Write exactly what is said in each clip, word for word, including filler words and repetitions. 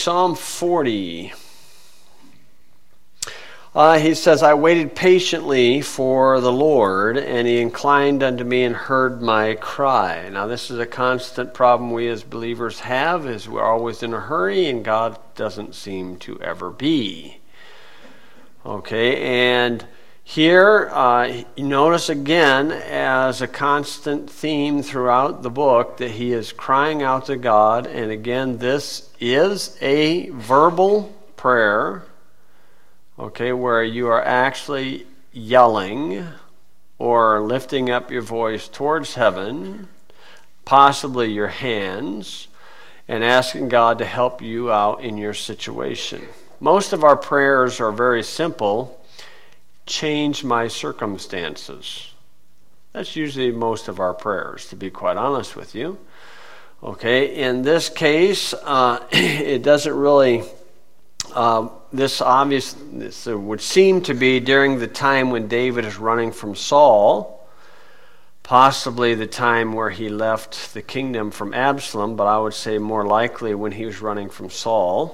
Psalm forty. Uh, he says, I waited patiently for the Lord, and he inclined unto me and heard my cry. Now, this is a constant problem we as believers have, is we're always in a hurry, and God doesn't seem to ever be. Okay, and here, uh, you notice again, as a constant theme throughout the book, that he is crying out to God, and again, this is a verbal prayer. Okay, where you are actually yelling or lifting up your voice towards heaven, possibly your hands, and asking God to help you out in your situation. Most of our prayers are very simple. Change my circumstances. That's usually most of our prayers, to be quite honest with you. Okay, in this case, uh, it doesn't really... Uh, this obvious this uh, would seem to be during the time when David is running from Saul, possibly the time where he left the kingdom from Absalom, but I would say more likely when he was running from Saul.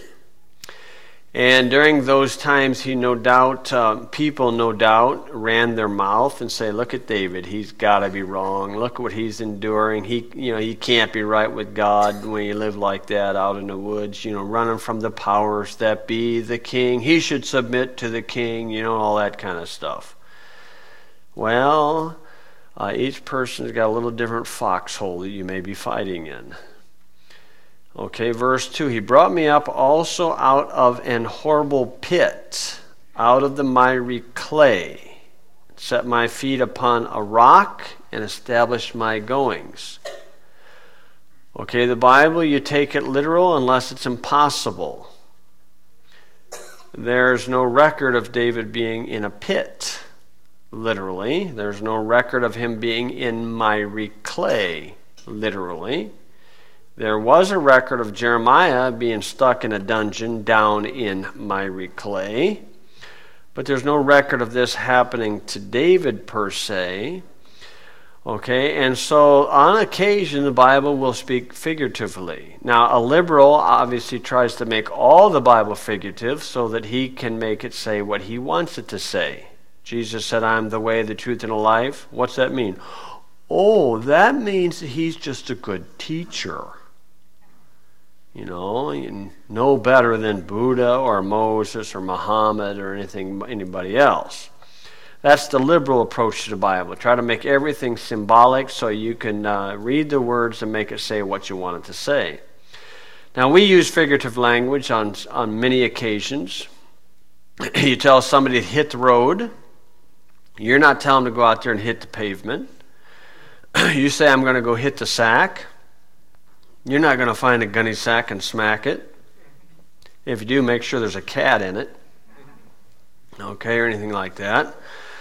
And during those times, he no doubt, uh, people no doubt ran their mouth and say, look at David, he's got to be wrong. Look what he's enduring. He, you know, he can't be right with God when you live like that out in the woods, you know, running from the powers that be, the king. He should submit to the king, you know, all that kind of stuff. Well, uh, each person's got a little different foxhole that you may be fighting in. Okay, verse two, he brought me up also out of an horrible pit, out of the miry clay, set my feet upon a rock, and established my goings. Okay, the Bible, you take it literal unless it's impossible. There's no record of David being in a pit, literally. There's no record of him being in miry clay, literally. There was a record of Jeremiah being stuck in a dungeon down in miry clay, but there's no record of this happening to David per se. Okay, and so on occasion the Bible will speak figuratively. Now, a liberal obviously tries to make all the Bible figurative so that he can make it say what he wants it to say. Jesus said, I'm the way, the truth, and the life. What's that mean? Oh, that means that he's just a good teacher. You know, you know better than Buddha or Moses or Muhammad or anything, anybody else. That's the liberal approach to the Bible. Try to make everything symbolic so you can uh, read the words and make it say what you want it to say. Now, we use figurative language on, on many occasions. You tell somebody to hit the road. You're not telling them to go out there and hit the pavement. You say, I'm going to go hit the sack. You're not going to find a gunny sack and smack it. If you do, make sure there's a cat in it. Okay, or anything like that.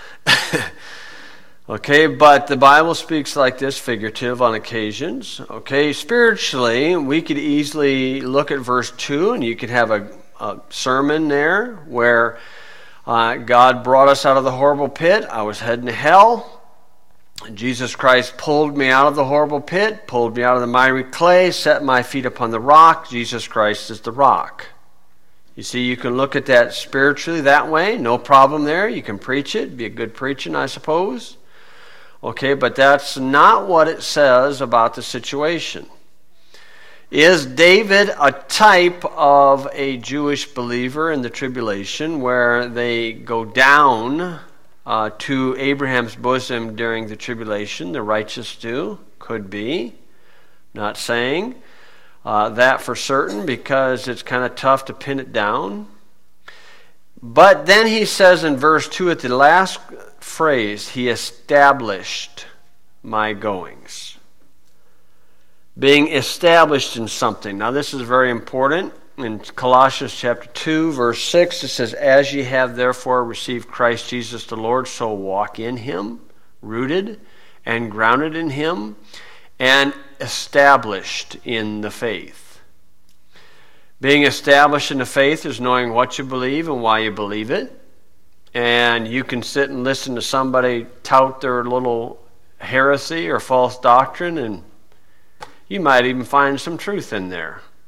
Okay, but the Bible speaks like this, figurative on occasions. Okay, spiritually, we could easily look at verse two, and you could have a, a sermon there where uh, God brought us out of the horrible pit. I was heading to hell. Jesus Christ pulled me out of the horrible pit, pulled me out of the miry clay, set my feet upon the rock. Jesus Christ is the rock. You see, you can look at that spiritually that way. No problem there. You can preach it. Be a good preaching, I suppose. Okay, but that's not what it says about the situation. Is David a type of a Jewish believer in the tribulation where they go down Uh, to Abraham's bosom during the tribulation? The righteous do. Could be. Not saying uh, that for certain because it's kind of tough to pin it down. But then he says in verse two at the last phrase, he established my goings. Being established in something. Now this is very important. In Colossians chapter two, verse six, it says, as ye have therefore received Christ Jesus the Lord, so walk in him, rooted and grounded in him, and established in the faith. Being established in the faith is knowing what you believe and why you believe it. And you can sit and listen to somebody tout their little heresy or false doctrine, and you might even find some truth in there.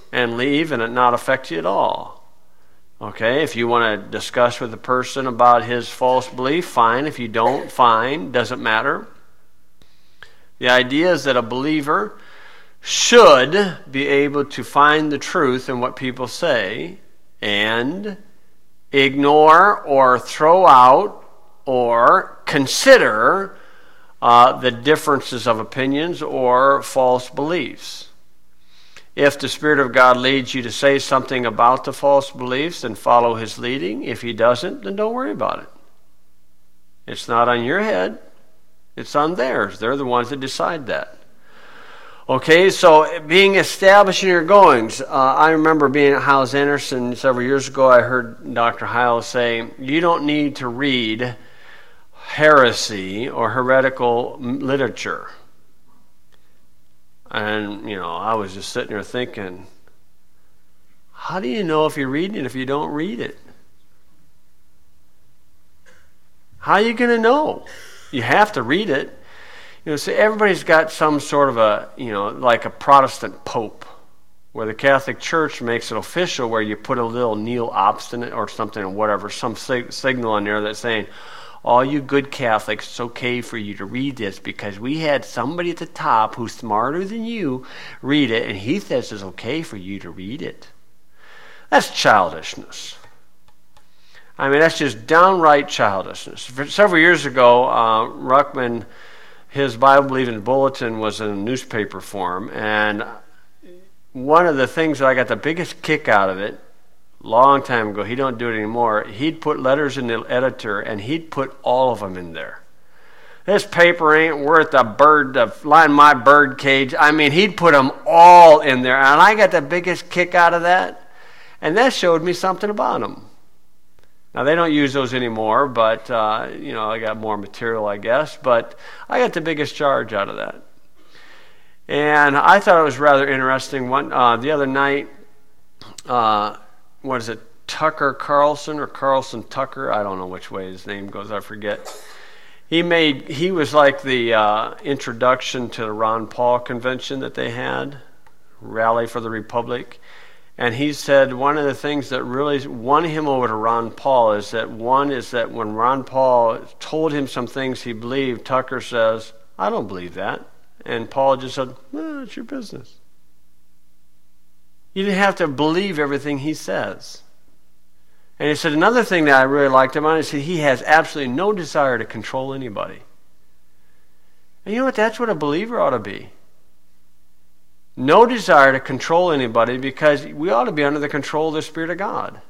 and leave and it not affect you at all. Okay, if you want to discuss with the person about his false belief, fine. If you don't, fine. Doesn't matter. The idea is that a believer should be able to find the truth in what people say and ignore or throw out or consider uh, the differences of opinions or false beliefs. If the Spirit of God leads you to say something about the false beliefs, then follow His leading. If He doesn't, then don't worry about it. It's not on your head. It's on theirs. They're the ones that decide that. Okay, so being established in your goings. Uh, I remember being at Hyles Anderson several years ago. I heard Doctor Hyles say, you don't need to read heresy or heretical literature. And, you know, I was just sitting there thinking, how do you know if you're reading it if you don't read it? How are you going to know? You have to read it. You know, so everybody's got some sort of a, you know, like a Protestant pope, where the Catholic Church makes it official, where you put a little Neo Obstinate or something or whatever, some sig- signal on there that's saying, all you good Catholics, it's okay for you to read this because we had somebody at the top who's smarter than you read it, and he says it's okay for you to read it. That's childishness. I mean, that's just downright childishness. For several years ago, uh, Ruckman, his Bible-believing bulletin was in a newspaper form, and one of the things that I got the biggest kick out of it, long time ago, he don't do it anymore, he'd put letters in the editor, and he'd put all of them in there. This paper ain't worth a bird to line my bird cage. I mean, he'd put them all in there, and I got the biggest kick out of that, and that showed me something about him. Now, they don't use those anymore, but, uh, you know, I got more material, I guess. But I got the biggest charge out of that. And I thought it was rather interesting. One uh, the other night, uh, what is it, Tucker Carlson or Carlson Tucker? I don't know which way his name goes. I forget. He made he was like the uh, introduction to the Ron Paul convention that they had, Rally for the Republic. And he said one of the things that really won him over to Ron Paul is that one is that when Ron Paul told him some things he believed, Tucker says, I don't believe that. And Paul just said, well, it's your business. You didn't have to believe everything he says. And he said another thing that I really liked him on is that he has absolutely no desire to control anybody. And you know what? That's what a believer ought to be. No desire to control anybody, because we ought to be under the control of the Spirit of God.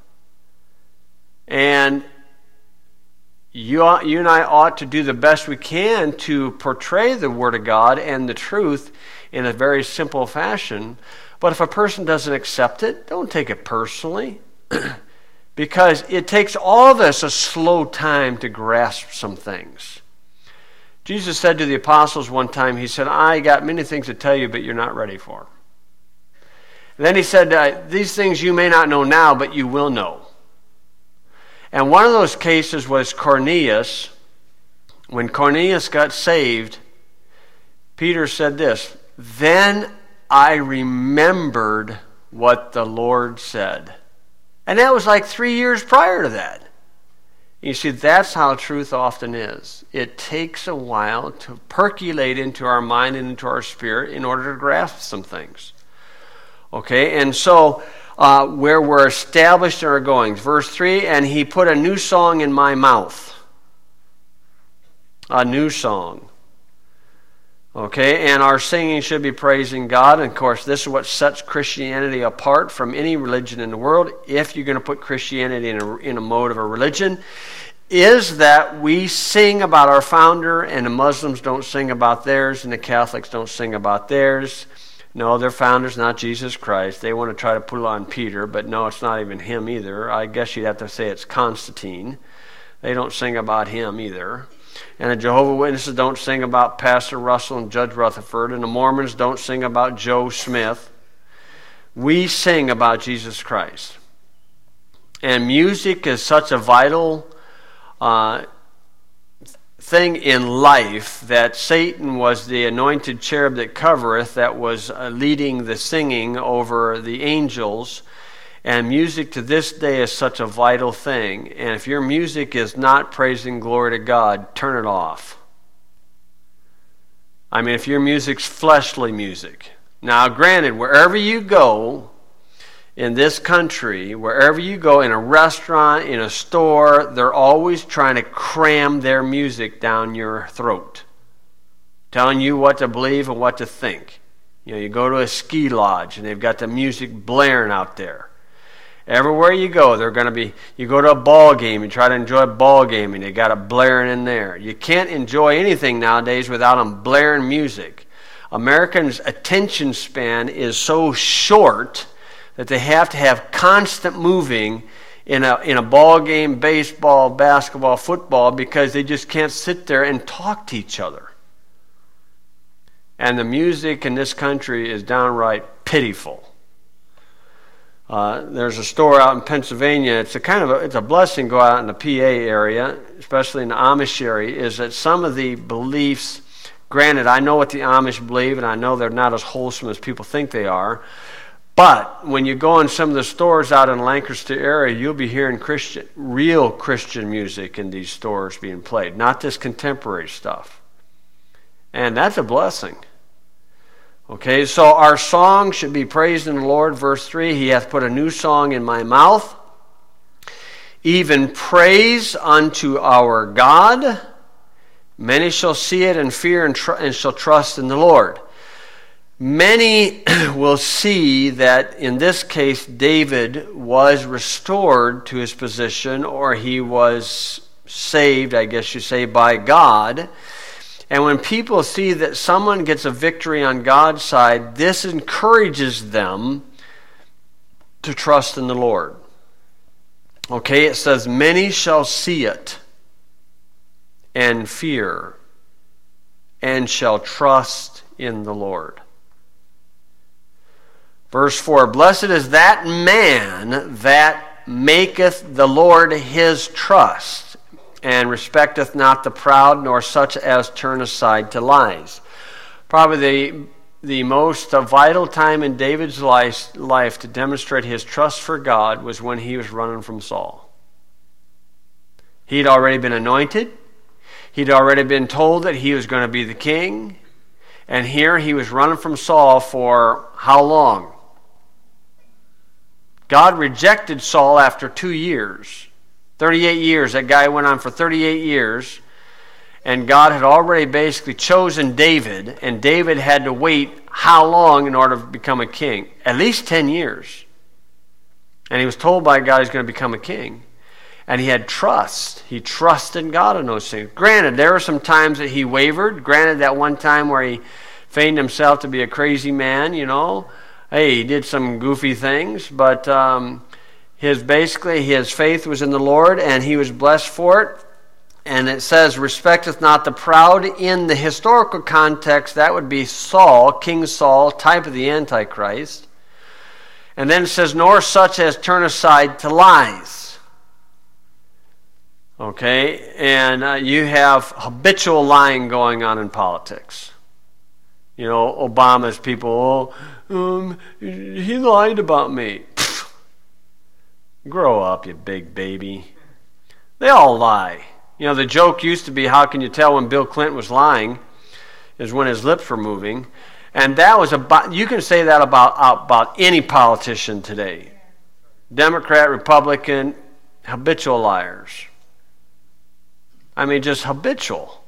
And you, ought, you and I ought to do the best we can to portray the Word of God and the truth in a very simple fashion. But if a person doesn't accept it, don't take it personally. Because it takes all of us a slow time to grasp some things. Jesus said to the apostles one time, he said, I got many things to tell you, but you're not ready for. And then he said, uh, these things you may not know now, but you will know. And one of those cases was Cornelius. When Cornelius got saved, Peter said this, then I remembered what the Lord said. And that was like three years prior to that. You see, that's how truth often is. It takes a while to percolate into our mind and into our spirit in order to grasp some things. Okay, and so uh, where we're established in our goings. Verse three, and he put a new song in my mouth. A new song. Okay, and our singing should be praising God. And of course, this is what sets Christianity apart from any religion in the world. If you're going to put Christianity in a, in a mode of a religion, is that we sing about our founder, and the Muslims don't sing about theirs, and the Catholics don't sing about theirs. No, their founder's not Jesus Christ. They want to try to put it on Peter, but no, it's not even him either. I guess you'd have to say it's Constantine. They don't sing about him either. And the Jehovah's Witnesses don't sing about Pastor Russell and Judge Rutherford, and the Mormons don't sing about Joe Smith. We sing about Jesus Christ. And music is such a vital uh, thing in life that Satan was the anointed cherub that covereth, that was uh, leading the singing over the angels. And music to this day is such a vital thing. And if your music is not praising glory to God, turn it off. I mean, if your music's fleshly music. Now, granted, wherever you go in this country, wherever you go, in a restaurant, in a store, they're always trying to cram their music down your throat, telling you what to believe and what to think. You know, you go to a ski lodge and they've got the music blaring out there. Everywhere you go, they're going to be, you go to a ball game, you try to enjoy a ball game, and they got it blaring in there. You can't enjoy anything nowadays without them blaring music. Americans' attention span is so short that they have to have constant moving in a in a ball game, baseball, basketball, football, because they just can't sit there and talk to each other. And the music in this country is downright pitiful. Uh, there's a store out in Pennsylvania. It's a kind of a, it's a blessing to go out in the P A area, especially in the Amish area, is that some of the beliefs, granted, I know what the Amish believe, and I know they're not as wholesome as people think they are, but when you go in some of the stores out in the Lancaster area, you'll be hearing Christian, real Christian music in these stores being played, not this contemporary stuff. And that's a blessing. Okay, so our song should be praised in the Lord. Verse three, He hath put a new song in my mouth, even praise unto our God. Many shall see it and fear and, tr- and shall trust in the Lord. Many will see that in this case David was restored to his position, or he was saved, I guess you say, by God. And when people see that someone gets a victory on God's side, this encourages them to trust in the Lord. Okay, it says, many shall see it and fear and shall trust in the Lord. Verse four, blessed is that man that maketh the Lord his trust, and respecteth not the proud, nor such as turn aside to lies. Probably the, the most vital time in David's life, life to demonstrate his trust for God was when he was running from Saul. He'd already been anointed. He'd already been told that he was going to be the king. And here he was running from Saul for how long? God rejected Saul after two years. thirty-eight years. That guy went on for thirty-eight years. And God had already basically chosen David. And David had to wait how long in order to become a king? At least ten years. And he was told by God he's going to become a king. And he had trust. He trusted God in those things. Granted, there were some times that he wavered. Granted, that one time where he feigned himself to be a crazy man, you know. Hey, he did some goofy things. But um, his basically, his faith was in the Lord, and he was blessed for it. And it says, respecteth not the proud. In the historical context, that would be Saul, King Saul, type of the Antichrist. And then it says, nor such as turn aside to lies. Okay, and uh, you have habitual lying going on in politics. You know, Obama's people, oh, um, he lied about me. Pfft. Grow up, you big baby. They all lie. You know, the joke used to be, how can you tell when Bill Clinton was lying? Is when his lips were moving. And that was about, you can say that about, about any politician today. Democrat, Republican, habitual liars. I mean, just habitual.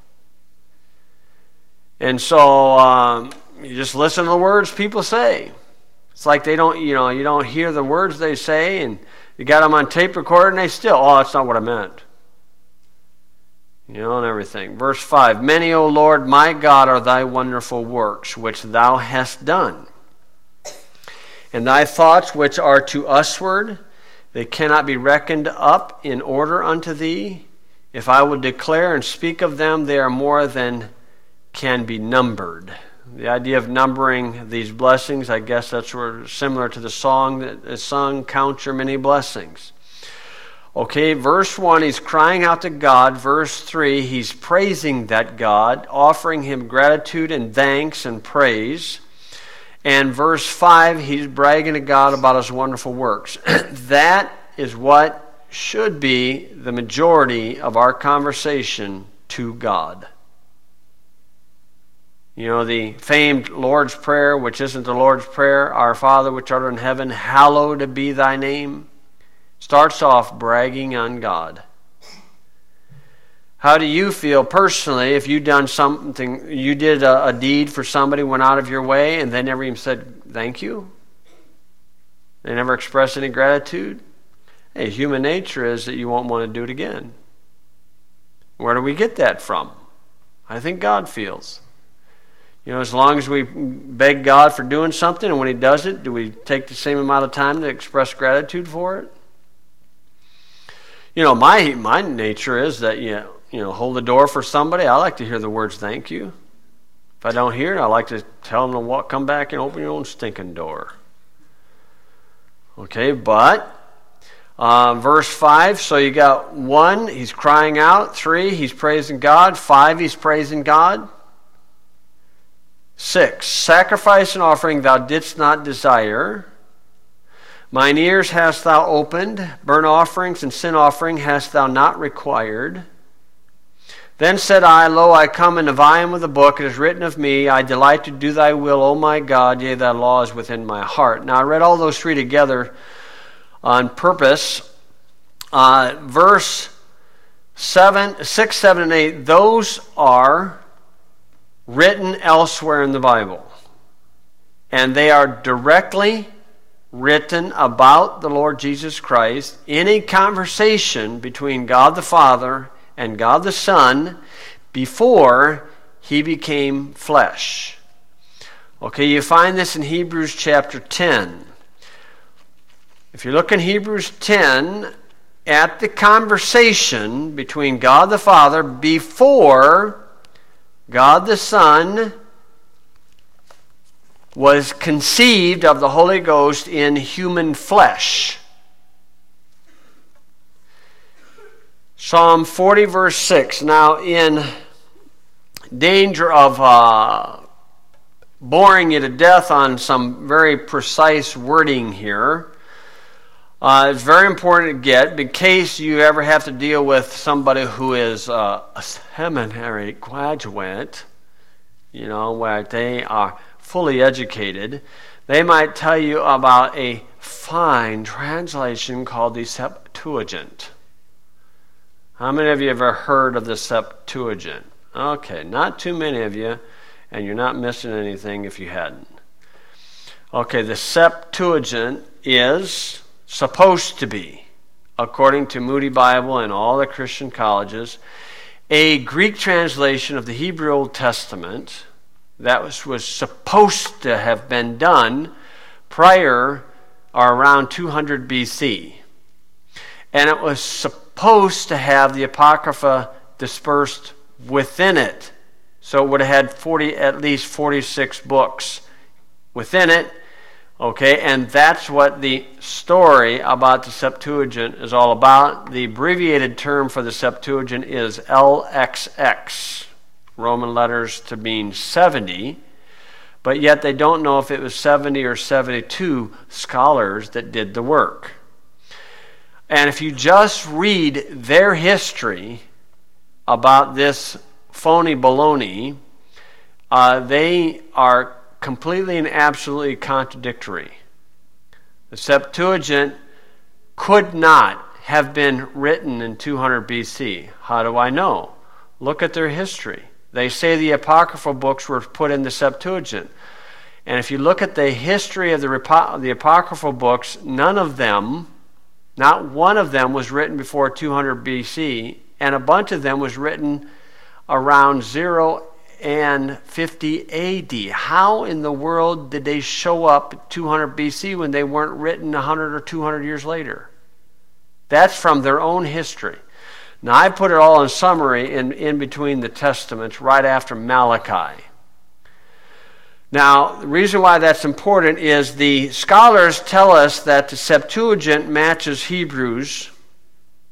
And so um, you just listen to the words people say. It's like they don't, you know, you don't hear the words they say, and you got them on tape recorder, and they still, oh, that's not what I meant. You know, and everything. Verse five, many, O Lord, my God, are thy wonderful works, which thou hast done. And thy thoughts, which are to usward, they cannot be reckoned up in order unto thee. If I would declare and speak of them, they are more than can be numbered. The idea of numbering these blessings, I guess that's similar to the song that is sung, count your many blessings. Okay, verse one, he's crying out to God. Verse three, he's praising that God, offering him gratitude and thanks and praise. And verse five, he's bragging to God about his wonderful works. That is what should be the majority of our conversation to God. You know, the famed Lord's Prayer, which isn't the Lord's Prayer, Our Father which art in heaven, hallowed be thy name, starts off bragging on God. How do you feel personally if you done something, you did a, a deed for somebody, went out of your way, and they never even said thank you? They never expressed any gratitude? Hey, human nature is that you won't want to do it again. Where do we get that from? I think God feels. You know, as long as we beg God for doing something, and when he does it, do we take the same amount of time to express gratitude for it? You know, my my nature is that, you know, you know, hold the door for somebody. I like to hear the words thank you. If I don't hear it, I like to tell them to walk, come back and open your own stinking door. Okay, but uh, verse five, so you got one, he's crying out. Three, he's praising God. Five, he's praising God. Six, sacrifice and offering thou didst not desire. Mine ears hast thou opened. Burnt offerings and sin offering hast thou not required. Then said I, Lo, I come in the volume of the book. It is written of me, I delight to do thy will, O my God, yea, thy law is within my heart. Now, I read all those three together on purpose. Uh, verse seven, six, seven, and eight, those are written elsewhere in the Bible. And they are directly written about the Lord Jesus Christ in a conversation between God the Father and God the Son before he became flesh. Okay, you find this in Hebrews chapter ten. If you look in Hebrews ten at the conversation between God the Father before God the Son was conceived of the Holy Ghost in human flesh. Psalm forty, verse six. Now, in danger of uh, boring you to death on some very precise wording here, uh, it's very important to get, in case you ever have to deal with somebody who is uh, a seminary graduate, you know, where they are fully educated, they might tell you about a fine translation called the Septuagint. How many of you ever heard of the Septuagint? Okay, not too many of you, and you're not missing anything if you hadn't. Okay, the Septuagint is supposed to be, according to Moody Bible and all the Christian colleges, a Greek translation of the Hebrew Old Testament that was, was supposed to have been done prior or around two hundred B C. And it was supposed to have the Apocrypha dispersed within it. So it would have had forty, at least forty-six books within it. Okay, and that's what the story about the Septuagint is all about. The abbreviated term for the Septuagint is L X X, Roman letters to mean seventy, but yet they don't know if it was seventy or seventy-two scholars that did the work. And if you just read their history about this phony baloney, uh, they are completely and absolutely contradictory. The Septuagint could not have been written in two hundred B C. How do I know? Look at their history. They say the apocryphal books were put in the Septuagint. And if you look at the history of the, the apocryphal books, none of them, not one of them was written before two hundred B C, and a bunch of them was written around zero and fifty A D. How in the world did they show up at two hundred B C when they weren't written one hundred or two hundred years later? That's from their own history. Now, I put it all in summary in, in between the Testaments right after Malachi. Now, the reason why that's important is the scholars tell us that the Septuagint matches Hebrews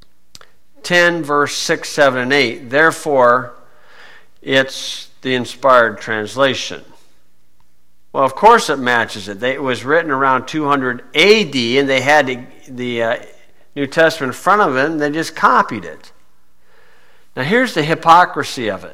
ten, verse six, seven, and eight. Therefore, it's the inspired translation. Well, of course it matches it. They, it was written around two hundred A D, and they had the, the uh, New Testament in front of them, and they just copied it. Now, here's the hypocrisy of it.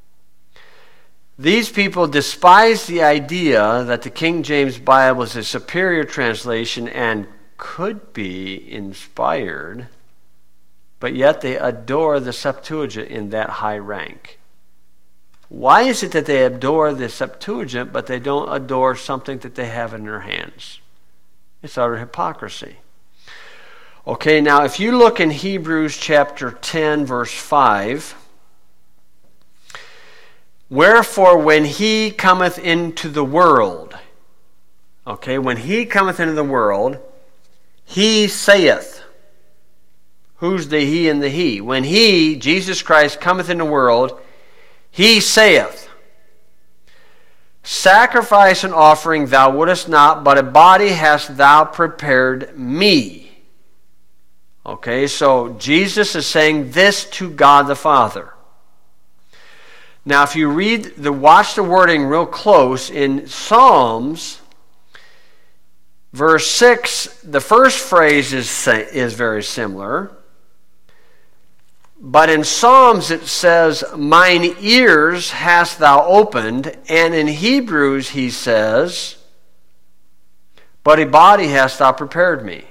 These people despise the idea that the King James Bible is a superior translation and could be inspired, but yet they adore the Septuagint in that high rank. Why is it that they adore the Septuagint, but they don't adore something that they have in their hands? It's utter hypocrisy. Okay, now if you look in Hebrews chapter ten, verse five, wherefore when he cometh into the world, okay, when he cometh into the world, he saith. Who's the he and the he? When he, Jesus Christ, cometh in the world, he saith, sacrifice and offering thou wouldest not, but a body hast thou prepared me. Okay, so Jesus is saying this to God the Father. Now, if you read the, watch the wording real close in Psalms, verse six, the first phrase is, is very similar. But in Psalms it says, mine ears hast thou opened, and in Hebrews he says, but a body hast thou prepared me.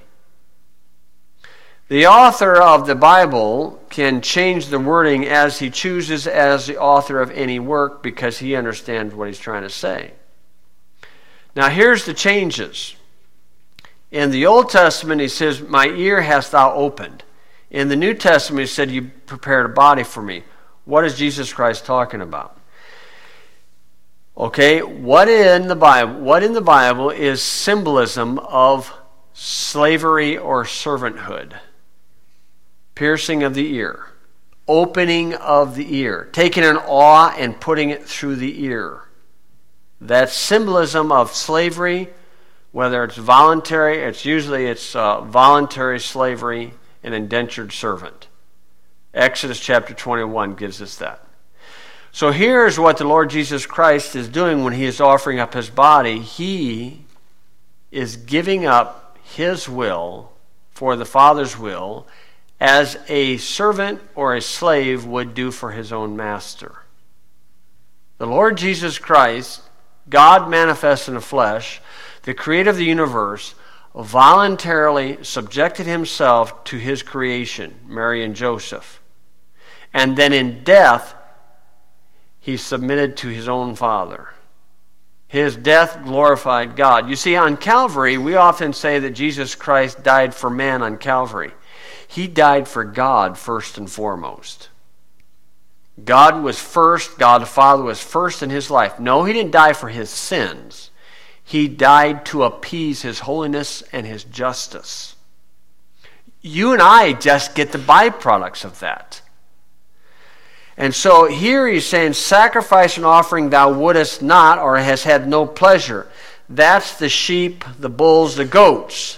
The author of the Bible can change the wording as he chooses as the author of any work because he understands what he's trying to say. Now here's the changes. In the Old Testament he says, my ear hast thou opened. In the New Testament, he said, you prepared a body for me. What is Jesus Christ talking about? Okay, what in the Bible, what in the Bible is symbolism of slavery or servanthood? Piercing of the ear, opening of the ear, taking an awe and putting it through the ear. That's symbolism of slavery, whether it's voluntary, it's usually it's uh, voluntary slavery, an indentured servant. Exodus chapter twenty-one gives us that. So here's what the Lord Jesus Christ is doing when he is offering up his body. He is giving up his will for the Father's will as a servant or a slave would do for his own master. The Lord Jesus Christ, God manifest in the flesh, the creator of the universe, voluntarily subjected himself to his creation, Mary and Joseph. And then in death, he submitted to his own Father. His death glorified God. You see, on Calvary, we often say that Jesus Christ died for man on Calvary. He died for God first and foremost. God was first, God the Father was first in his life. No, he didn't die for his sins. He died to appease his holiness and his justice. You and I just get the byproducts of that. And so here he's saying, sacrifice and offering thou wouldest not, or hast had no pleasure. That's the sheep, the bulls, the goats.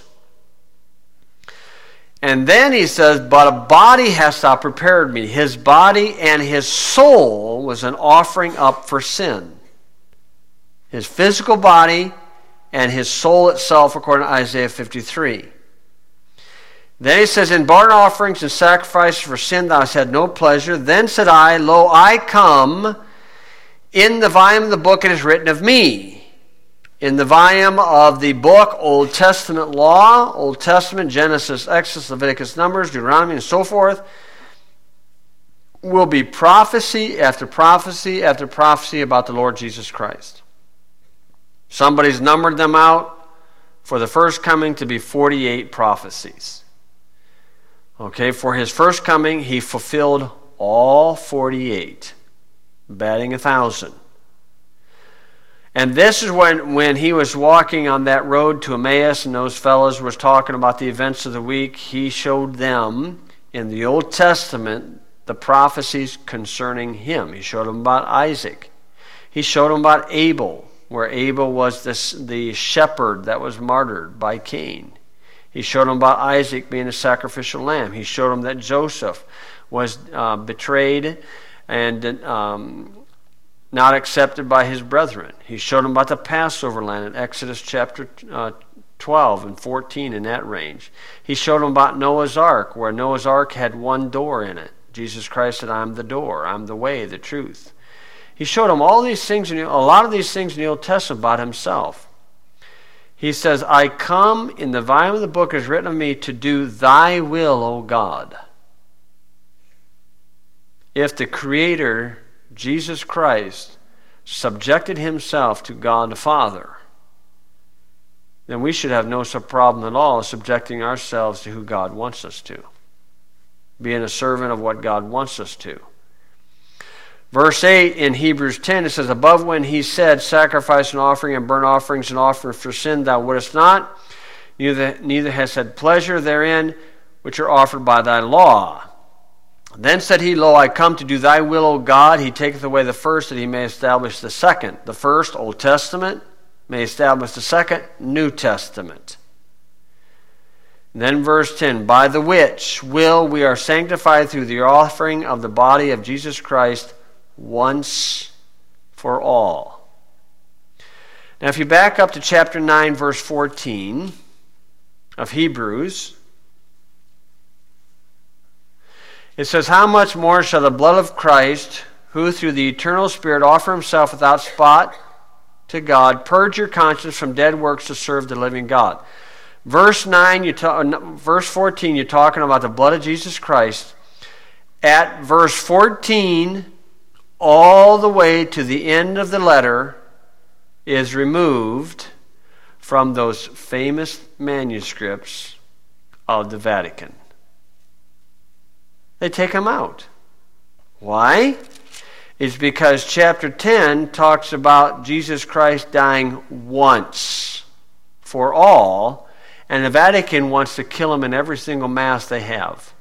And then he says, but a body hast thou prepared me. His body and his soul was an offering up for sin. His physical body and his soul itself, according to Isaiah fifty-three. Then he says, in burnt offerings and sacrifices for sin thou hast had no pleasure. Then said I, lo, I come. In the volume of the book it is written of me. In the volume of the book, Old Testament law, Old Testament, Genesis, Exodus, Leviticus, Numbers, Deuteronomy, and so forth, will be prophecy after prophecy after prophecy about the Lord Jesus Christ. Somebody's numbered them out for the first coming to be forty-eight prophecies. Okay, for his first coming, he fulfilled all forty-eight, batting a thousand. And this is when, when he was walking on that road to Emmaus and those fellows was talking about the events of the week, he showed them in the Old Testament the prophecies concerning him. He showed them about Isaac. He showed them about Abel, where Abel was this, the shepherd that was martyred by Cain. He showed them about Isaac being a sacrificial lamb. He showed them that Joseph was uh, betrayed and um, not accepted by his brethren. He showed them about the Passover lamb in Exodus chapter uh, twelve and fourteen, in that range. He showed them about Noah's Ark, where Noah's Ark had one door in it. Jesus Christ said, I'm the door, I'm the way, the truth. He showed them all these things, in the, a lot of these things in the Old Testament about himself. He says, I come, in the volume of the book is written of me, to do thy will, O God. If the Creator, Jesus Christ, subjected himself to God the Father, then we should have no problem at all subjecting ourselves to who God wants us to, being a servant of what God wants us to. Verse eight in Hebrews ten, it says, above when he said, sacrifice and offering and burnt offerings and offerings for sin thou wouldest not, neither, neither hast had pleasure therein, which are offered by thy law. Then said he, lo, I come to do thy will, O God. He taketh away the first, that he may establish the second. The first, Old Testament, may establish the second, New Testament. And then verse ten, by the which will we are sanctified through the offering of the body of Jesus Christ once for all. Now if you back up to chapter nine, verse fourteen of Hebrews, it says, how much more shall the blood of Christ, who through the eternal Spirit offer himself without spot to God, purge your conscience from dead works to serve the living God. Verse nine, you ta- verse fourteen, you're talking about the blood of Jesus Christ. At verse fourteen, all the way to the end of the letter, is removed from those famous manuscripts of the Vatican. They take them out. Why? It's because chapter ten talks about Jesus Christ dying once for all, and the Vatican wants to kill him in every single Mass they have.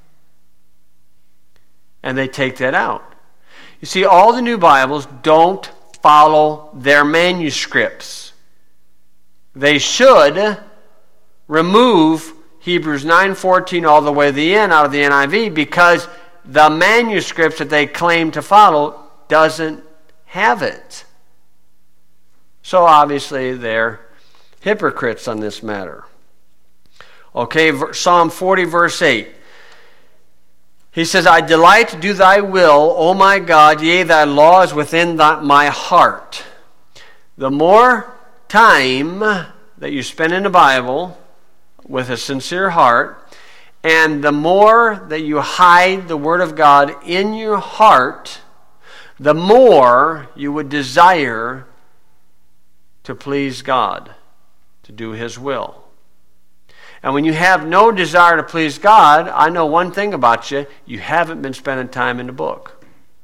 And they take that out. You see, all the new Bibles don't follow their manuscripts. They should remove Hebrews nine fourteen all the way to the end out of the N I V, because the manuscripts that they claim to follow doesn't have it. So obviously they're hypocrites on this matter. Okay, Psalm forty verse eight. He says, I delight to do thy will, O my God, yea, thy law is within thy, my heart. The more time that you spend in the Bible with a sincere heart, and the more that you hide the Word of God in your heart, the more you would desire to please God, to do His will. And when you have no desire to please God, I know one thing about you: you haven't been spending time in the book.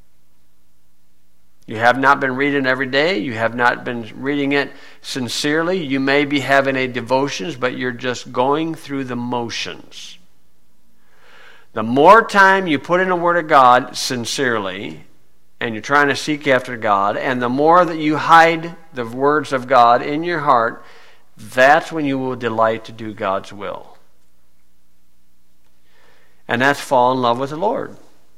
You have not been reading every day. You have not been reading it sincerely. You may be having a devotions, but you're just going through the motions. The more time you put in the Word of God sincerely, and you're trying to seek after God, and the more that you hide the words of God in your heart, that's when you will delight to do God's will. And that's fall in love with the Lord.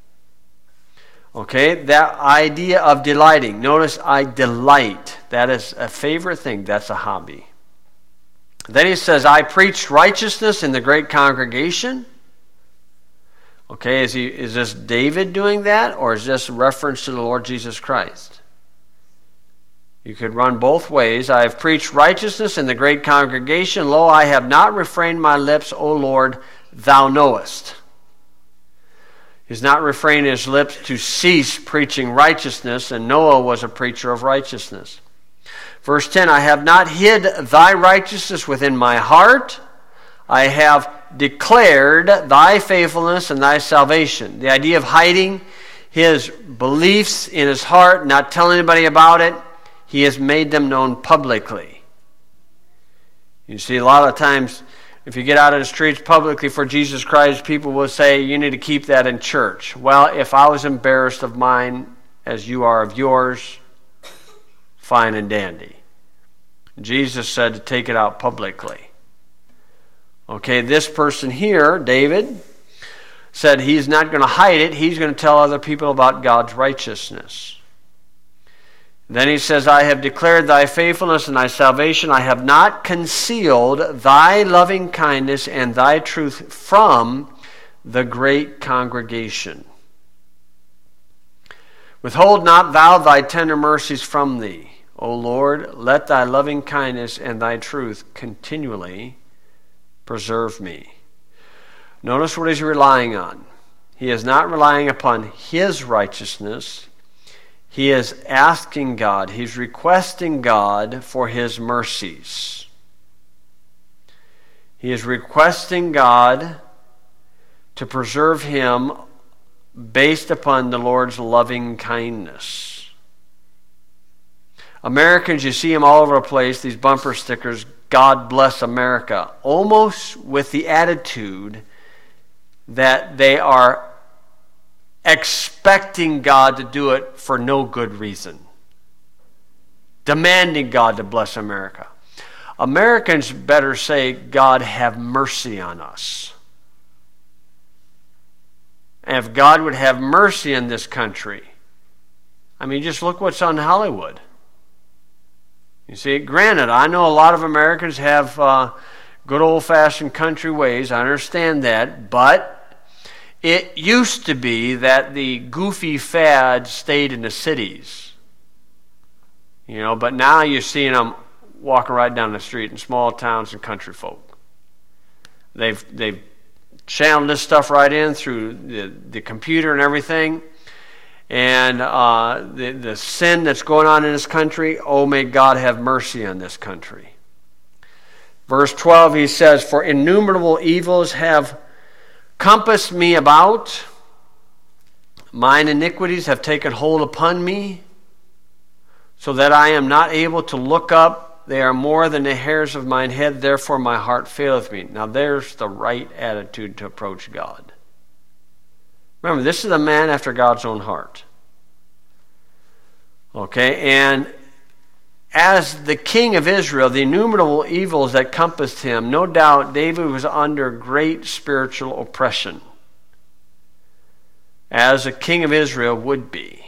Okay, that idea of delighting. Notice, I delight. That is a favorite thing. That's a hobby. Then he says, I preached righteousness in the great congregation. Okay, is he is this David doing that, or is this a reference to the Lord Jesus Christ? You could run both ways. I have preached righteousness in the great congregation. Lo, I have not refrained my lips, O Lord, thou knowest. He's not refraining his lips to cease preaching righteousness, and Noah was a preacher of righteousness. Verse ten, I have not hid thy righteousness within my heart. I have declared thy faithfulness and thy salvation. The idea of hiding his beliefs in his heart, not telling anybody about it, he has made them known publicly. You see, a lot of times, if you get out in the streets publicly for Jesus Christ, people will say, you need to keep that in church. Well, if I was embarrassed of mine as you are of yours, fine and dandy. Jesus said to take it out publicly. Okay, this person here, David, said he's not going to hide it. He's going to tell other people about God's righteousness. Then he says, I have declared thy faithfulness and thy salvation. I have not concealed thy loving kindness and thy truth from the great congregation. Withhold not thou thy tender mercies from thee. O Lord, let thy loving kindness and thy truth continually preserve me. Notice what he's relying on. He is not relying upon his righteousness. He is asking God, he's requesting God for his mercies. He is requesting God to preserve him based upon the Lord's loving kindness. Americans, you see them all over the place, these bumper stickers, God bless America, almost with the attitude that they are expecting God to do it for no good reason. Demanding God to bless America. Americans better say, God, have mercy on us. And if God would have mercy in this country, I mean, just look what's on Hollywood. You see, granted, I know a lot of Americans have uh, good old-fashioned country ways. I understand that. But it used to be that the goofy fad stayed in the cities. You know, but now you're seeing them walking right down the street in small towns and country folk. They've, they've channeled this stuff right in through the, the computer and everything. And uh, the, the sin that's going on in this country, oh, may God have mercy on this country. Verse twelve, he says, for innumerable evils have compassed me about. Mine iniquities have taken hold upon me, so that I am not able to look up. They are more than the hairs of mine head, therefore my heart faileth me. Now there's the right attitude to approach God. Remember, this is a man after God's own heart. Okay, and as the king of Israel, the innumerable evils that compassed him, no doubt David was under great spiritual oppression, as a king of Israel would be.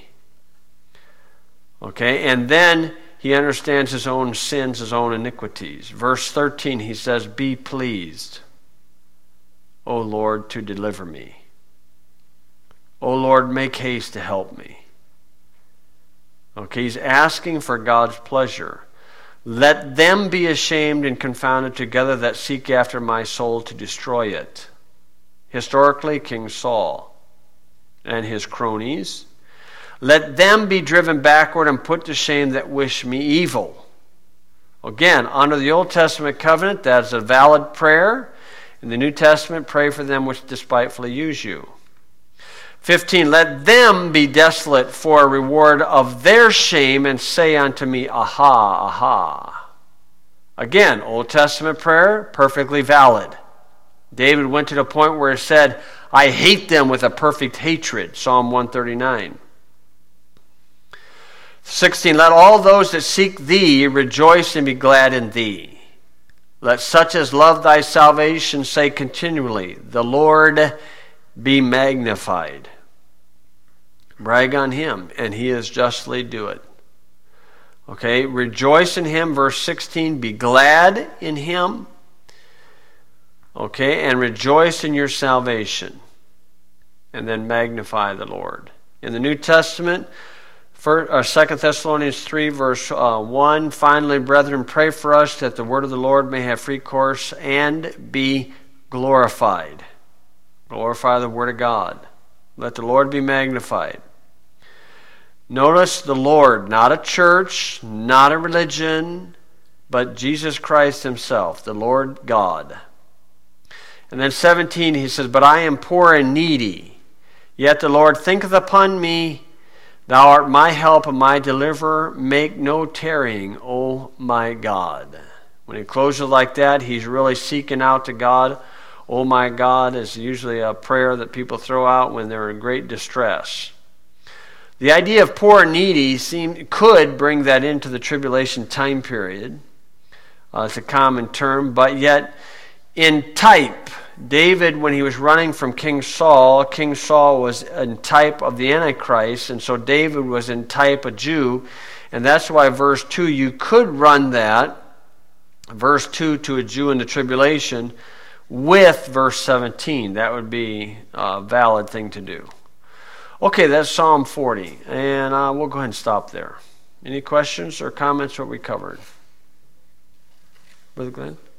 Okay, and then he understands his own sins, his own iniquities. Verse thirteen, he says, be pleased, O Lord, to deliver me. O Lord, make haste to help me. Okay, he's asking for God's pleasure. Let them be ashamed and confounded together that seek after my soul to destroy it. Historically, King Saul and his cronies. Let them be driven backward and put to shame that wish me evil. Again, under the Old Testament covenant, that's a valid prayer. In the New Testament, pray for them which despitefully use you. fifteen, let them be desolate for a reward of their shame and say unto me, aha, aha. Again, Old Testament prayer, perfectly valid. David went to the point where he said, I hate them with a perfect hatred, Psalm one thirty-nine. sixteen, let all those that seek thee rejoice and be glad in thee. Let such as love thy salvation say continually, the Lord be magnified. Brag on him, and he is justly do it. Okay, rejoice in him, verse sixteen, be glad in him. Okay, and rejoice in your salvation. And then magnify the Lord. In the New Testament, First, uh, Second Thessalonians three, verse uh, one, finally, brethren, pray for us that the word of the Lord may have free course and be glorified. Glorify the word of God. Let the Lord be magnified. Notice the Lord, not a church, not a religion, but Jesus Christ himself, the Lord God. And then seventeen, he says, but I am poor and needy, yet the Lord thinketh upon me. Thou art my help and my deliverer. Make no tarrying, O my God. When he closes like that, he's really seeking out to God. Oh my God is usually a prayer that people throw out when they're in great distress. The idea of poor and needy seem, could bring that into the tribulation time period. Uh, it's a common term, but yet in type. David, when he was running from King Saul, King Saul was in type of the Antichrist, and so David was in type a Jew, and that's why verse two, you could run that, verse two, to a Jew in the tribulation, with verse seventeen. That would be a valid thing to do. Okay, that's Psalm forty, and uh, we'll go ahead and stop there. Any questions or comments what we covered? Brother Glenn?